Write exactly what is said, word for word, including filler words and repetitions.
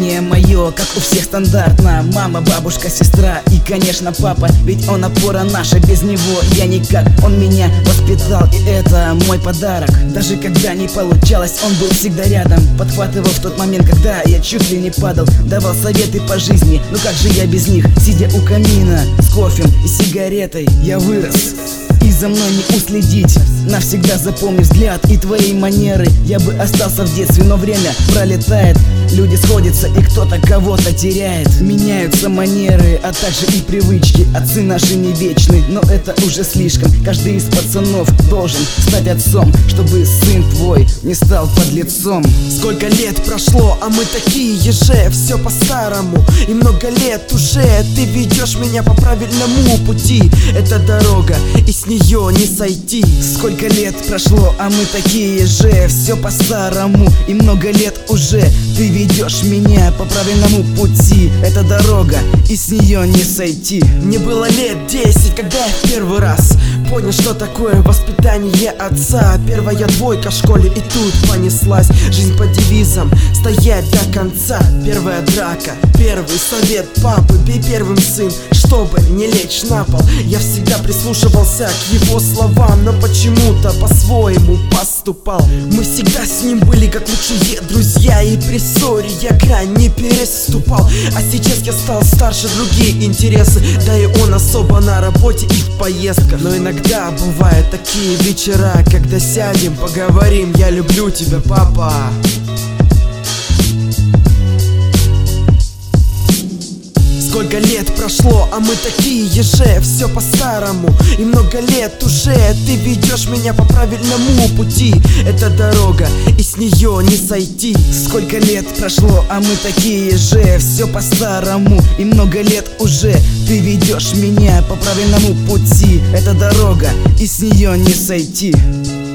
воспитание мое, как у всех стандартно. Мама, бабушка, сестра и, конечно, папа. Ведь он опора наша, без него я никак. Он меня воспитал, и это мой подарок. Даже когда не получалось, он был всегда рядом. Подхватывал в тот момент, когда я чуть ли не падал. Давал советы по жизни, ну как же я без них? Сидя у камина с кофем и сигаретой, я вырос. И за мной не уследить. Навсегда запомни взгляд и твои манеры. Я бы остался в детстве, но время пролетает. Люди сходятся и кто-то кого-то теряет. Меняются манеры, а также и привычки. Отцы наши не вечны, но это уже слишком. Каждый из пацанов должен стать отцом, чтобы сын твой не стал подлецом. Сколько лет прошло, а мы такие же, все по-старому. И много лет уже ты ведешь меня по правильному пути. Это дорога, и с нее не сойти. Сколько лет прошло, а мы такие же, все по-старому. И много лет уже ты ведешь меня по правильному пути. Это дорога, и с нее не сойти. Мне было лет десять, когда я в первый раз понял, что такое воспитание отца. Первая двойка в школе, и тут понеслась жизнь по девизам: стоять до конца. Первая драка, первый совет папы: бей первым, сын, чтобы не лечь на пол. Я всегда прислушивался к его словам, но почему-то по-своему поступал. Мы всегда с ним были как лучшие друзья, и при ссоре я грань не переступал. А сейчас я стал старше, другие интересы, да и он особо на работе и в поездках. Но иногда бывают такие вечера, когда сядем, поговорим: я люблю тебя, папа. Сколько лет прошло, а мы такие же, все по-старому. И много лет уже ты ведешь меня по правильному пути. Это дорога, и с нее не сойти. Сколько лет прошло, а мы такие же, все по-старому. И много лет уже ты ведешь меня по правильному пути. Это дорога, и с нее не сойти.